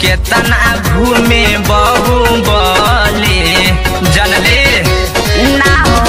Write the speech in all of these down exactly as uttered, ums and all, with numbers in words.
केतना घूमे बहु बोले जनले ना हो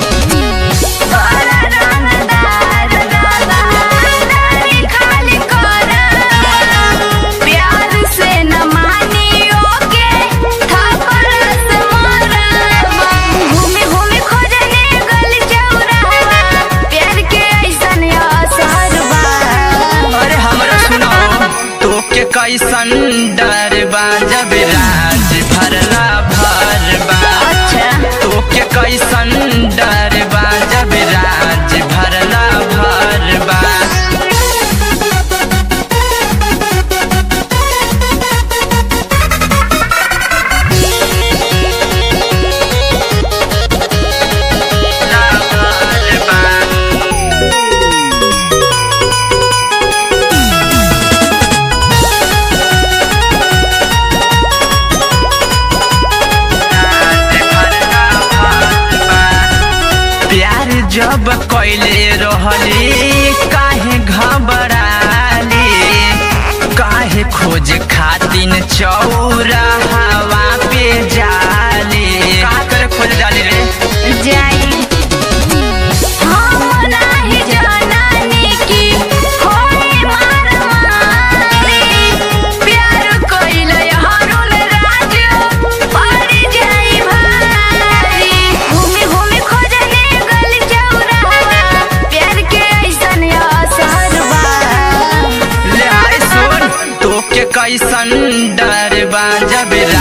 खाली करा प्यार से न मानियो के थप्पड़ से मारा घूमे घूमे खोजने गल चौराहा प्यार के ऐसन असर बा। अरे हमरा सुनो तो के कैसन डर बा जब राज भरला भरबा अच्छा तो के कैसन डर बा जब राज भरला भरबा प्यार जब कैले रहली काहे घबराली काहे खोज खातिन चौराहा पे जाली का करे खोज जाली रे जाई हम नाही जानानी की होई मार मारी प्यार कइले हरुल राज पड़ जाई भारी घूमे घूमे खोजने गल चौराहा प्यार के ऐसन असर बा। ले आए सुन तो के कैसन डर बा जब